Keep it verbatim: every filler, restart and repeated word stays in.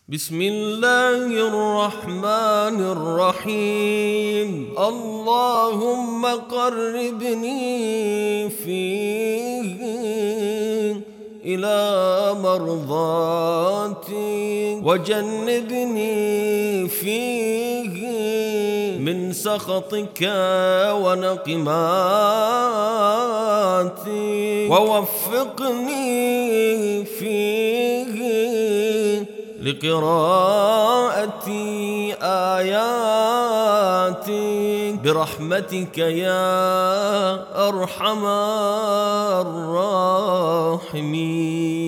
بسم الله الرحمن الرحيم. اللهم قربني فيه إلى مرضاتك، وجنبني فيه من سخطك ونقماتك، ووفقني فيه لقراءة آياتك برحمتك يا أرحم الراحمين.